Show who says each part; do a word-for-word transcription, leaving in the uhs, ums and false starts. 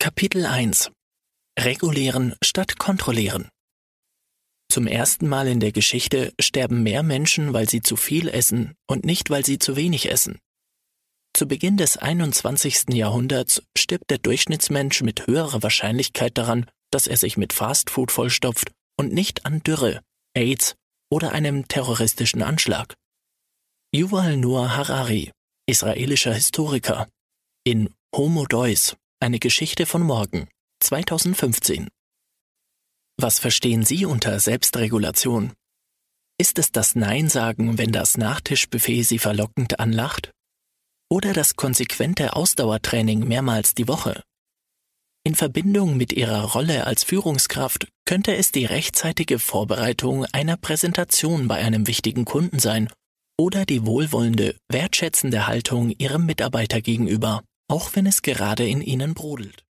Speaker 1: Kapitel eins: Regulieren statt kontrollieren. Zum ersten Mal in der Geschichte sterben mehr Menschen, weil sie zu viel essen und nicht, weil sie zu wenig essen. Zu Beginn des einundzwanzigsten Jahrhunderts stirbt der Durchschnittsmensch mit höherer Wahrscheinlichkeit daran, dass er sich mit Fastfood vollstopft und nicht an Dürre, AIDS oder einem terroristischen Anschlag. Yuval Noah Harari, israelischer Historiker, in Homo Deus, eine Geschichte von morgen, zweitausendfünfzehn. Was verstehen Sie unter Selbstregulation? Ist es das Nein sagen, wenn das Nachtischbuffet Sie verlockend anlacht? Oder das konsequente Ausdauertraining mehrmals die Woche? In Verbindung mit Ihrer Rolle als Führungskraft könnte es die rechtzeitige Vorbereitung einer Präsentation bei einem wichtigen Kunden sein oder die wohlwollende, wertschätzende Haltung Ihrem Mitarbeiter gegenüber, auch wenn es gerade in Ihnen brodelt.